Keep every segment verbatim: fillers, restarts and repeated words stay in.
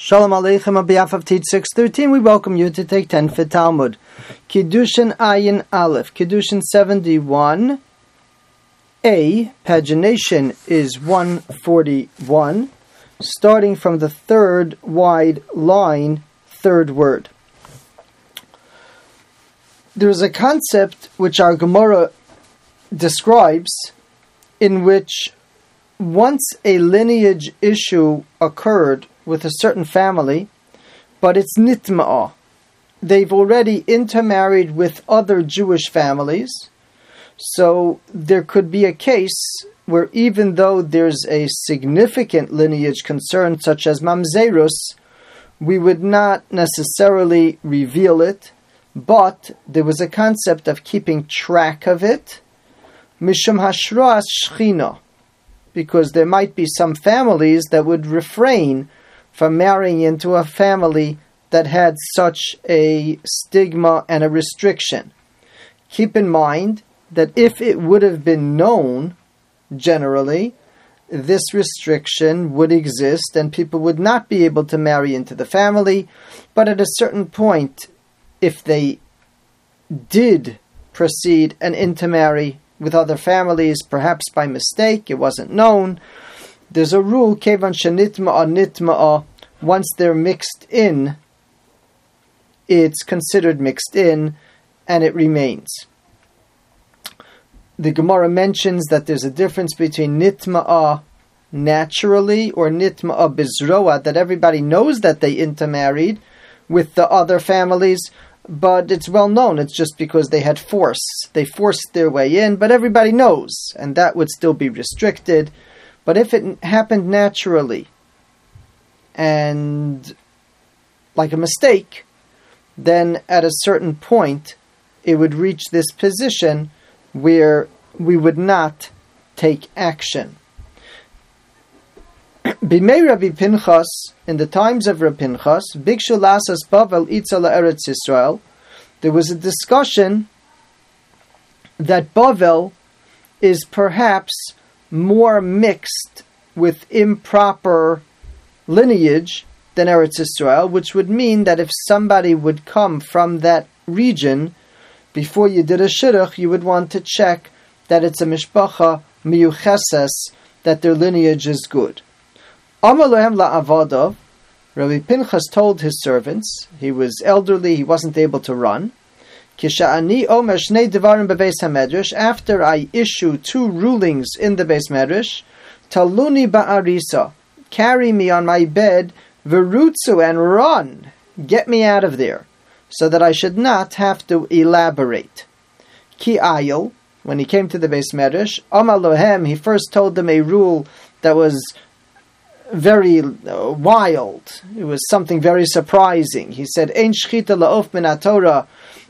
Shalom Aleichem. On behalf of Teach six thirteen, we welcome you to take ten for Talmud. Kiddushin Ayin Aleph, Kiddushin seventy-one. A, pagination is one forty-one, starting from the third wide line, third word. There is a concept which our Gemara describes, in which once a lineage issue occurred with a certain family, but it's nitma'ah. They've already intermarried with other Jewish families, so there could be a case where even though there's a significant lineage concern, such as mamzerus, we would not necessarily reveal it, but there was a concept of keeping track of it, mishum hashras shchina, because there might be some families that would refrain from marrying into a family that had such a stigma and a restriction. Keep in mind that if it would have been known, generally, this restriction would exist and people would not be able to marry into the family, but at a certain point, if they did proceed and intermarry with other families, perhaps by mistake, it wasn't known, there's a rule, kevan shenitma'a nitma'a, once they're mixed in, it's considered mixed in, and it remains. The Gemara mentions that there's a difference between nitma'a naturally or nitma'a bizroa, that everybody knows that they intermarried with the other families, but it's well known, it's just because they had force. They forced their way in, but everybody knows, and that would still be restricted. But if it happened naturally, and like a mistake, then at a certain point, it would reach this position where we would not take action. Bimei Rabbi Pinchas, in the times of Rabbi Pinchas, Bikshu Lasas Bavel Itza Eretz Yisrael, there was a discussion that Bavel is perhaps more mixed with improper lineage than Eretz Yisrael, which would mean that if somebody would come from that region, before you did a shidduch, you would want to check that it's a mishpacha miyucheses, that their lineage is good. Amar lohem la'avadav, Rabbi Pinchas told his servants, he was elderly, he wasn't able to run, Kisha'ani omer shnei devarim bebeis hamedrash, after I issue two rulings in the Beis Medrash, taluni ba'arisa, carry me on my bed, verutzu, and run, get me out of there, so that I should not have to elaborate. Ki ayil, when he came to the Beis Medrash, Amar lohem, he first told them a rule that was very uh, wild. It was something very surprising. He said, Ein shchita la'of min haTorah,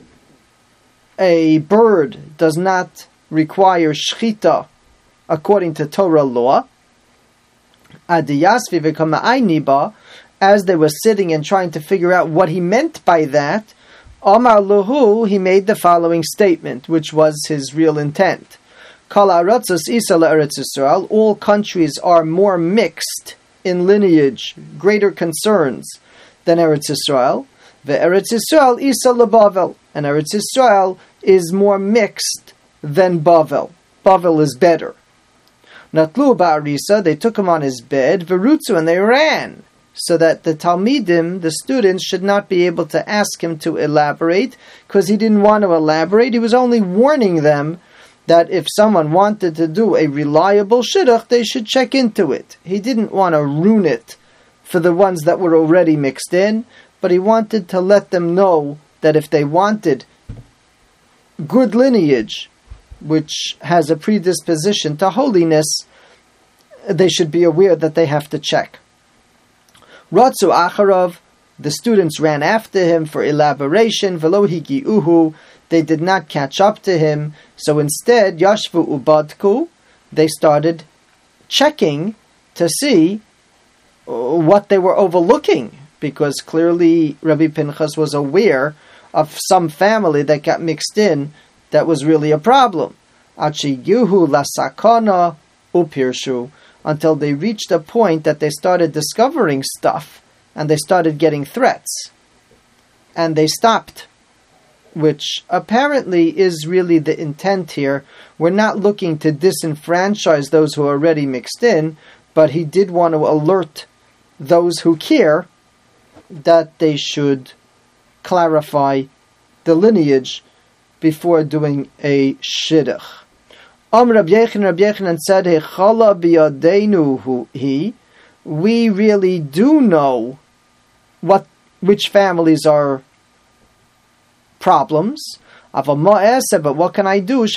a bird does not require shchita according to Torah law. Adiyasvi v'kama ayniba, as they were sitting and trying to figure out what he meant by that, Amar luhu, he made the following statement, which was his real intent. Kol ha'aratzos isa la'eretz Yisrael, all countries are more mixed in lineage, greater concerns than Eretz Yisrael. Ve'eretz Yisrael isa leBavel, and Eretz Yisrael is more mixed than Bavel. Bavel is better. Natlu ba'arisa, they took him on his bed, verutzu, and they ran, so that the Talmidim, the students, should not be able to ask him to elaborate, because he didn't want to elaborate. He was only warning them that if someone wanted to do a reliable shidduch, they should check into it. He didn't want to ruin it for the ones that were already mixed in, but he wanted to let them know that if they wanted good lineage, which has a predisposition to holiness, they should be aware that they have to check. Ratzu acharav, the students ran after him for elaboration. Velo higiuhu, they did not catch up to him. So instead, yashvu ubadku, they started checking to see what they were overlooking, because clearly Rabbi Pinchas was aware of some family that got mixed in that was really a problem. Achiyuhu lasakana upirshu, until they reached a point that they started discovering stuff and they started getting threats. And they stopped, which apparently is really the intent here. We're not looking to disenfranchise those who are already mixed in, but he did want to alert those who care that they should clarify the lineage before doing a shidduch. Am Rabbi Yochanan, Rabbi Yochanan said, Hechala biyadenu hu he. We really do know what which families are problems. But what can I do?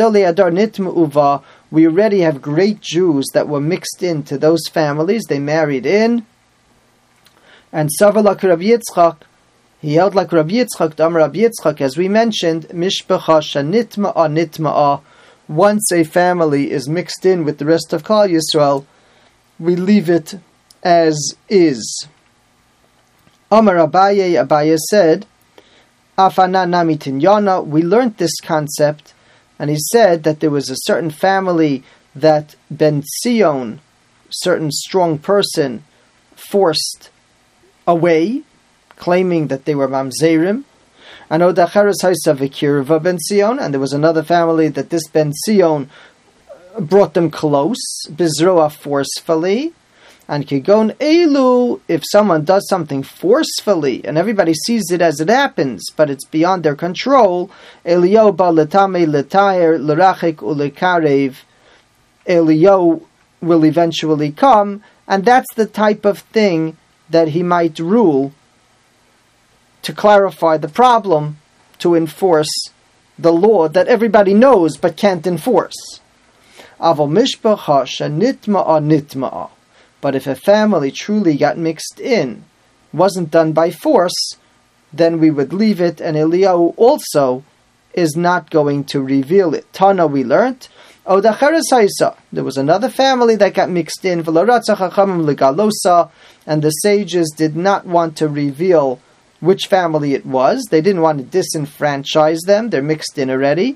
We already have great Jews that were mixed into those families. They married in. And Savar like Rabbi Yitzchak, he held like Rabbi Yitzchak, Dam Rabbi Yitzchak, as we mentioned, Mishpacha shanitma'a nitma'a. Once a family is mixed in with the rest of Klal Yisrael, we leave it as is. Amar Abaye, Abaye said, Afana nami tinyana, we learned this concept, and he said that there was a certain family that Ben Sion, certain strong person, forced away, claiming that they were mamzerim. And Odacharis Haisa Vikirva Ben Sion, and there was another family that this Ben Sion brought them close, Bizroa forcefully. And Kigon Elu, if someone does something forcefully, and everybody sees it as it happens, but it's beyond their control, Elio ba letame letayer lerachik ulekarev, Elio will eventually come, and that's the type of thing that he might rule to clarify the problem, to enforce the law that everybody knows but can't enforce. Avo mishpacha shanitma'a nitma'a. But if a family truly got mixed in, wasn't done by force, then we would leave it, and Eliyahu also is not going to reveal it. Tana, we learnt, Odacharis Haisa, there was another family that got mixed in, and the sages did not want to reveal which family it was. They didn't want to disenfranchise them. They're mixed in already.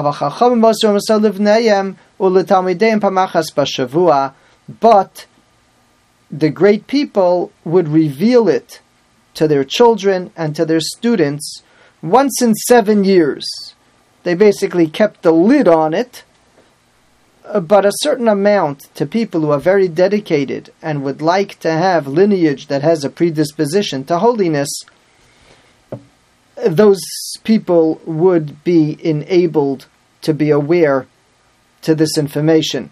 But the great people would reveal it to their children and to their students once in seven years. They basically kept the lid on it, but a certain amount to people who are very dedicated and would like to have lineage that has a predisposition to holiness, those people would be enabled to be aware to this information.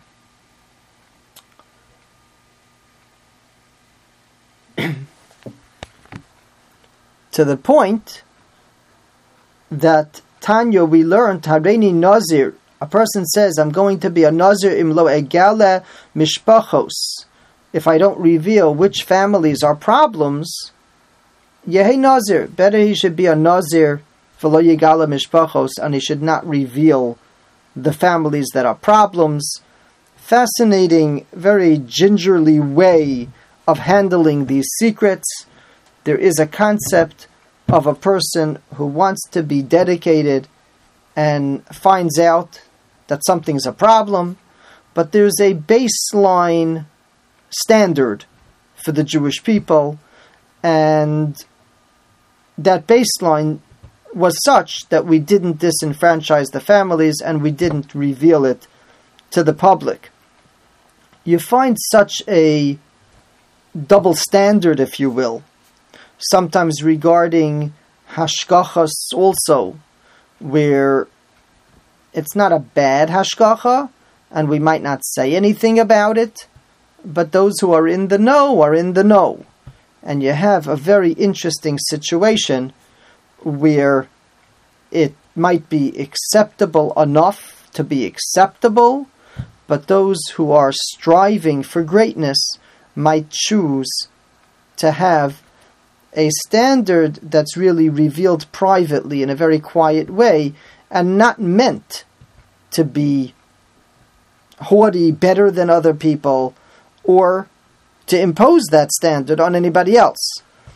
To the point that Tanya, we learned, Hareini Nazir, a person says, I'm going to be a Nazir imlo egale mishpachos. If I don't reveal which families are problems, Yehi Nazir, better he should be a Nazir v'lo yegala mishpachos, and he should not reveal the families that are problems. Fascinating, very gingerly way of handling these secrets. There is a concept of a person who wants to be dedicated and finds out that something's a problem, but there's a baseline standard for the Jewish people, and that baseline was such that we didn't disenfranchise the families and we didn't reveal it to the public. You find such a double standard, if you will, sometimes regarding hashgachas also, where it's not a bad hashgacha, and we might not say anything about it, but those who are in the know are in the know. And you have a very interesting situation where it might be acceptable enough to be acceptable, but those who are striving for greatness might choose to have a standard that's really revealed privately in a very quiet way and not meant to be haughty, better than other people, or to impose that standard on anybody else.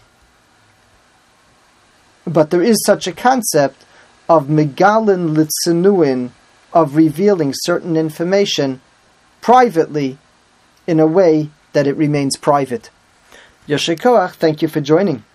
But there is such a concept of megalin litzinuin, of revealing certain information privately in a way that it remains private. Yasher Koach, thank you for joining.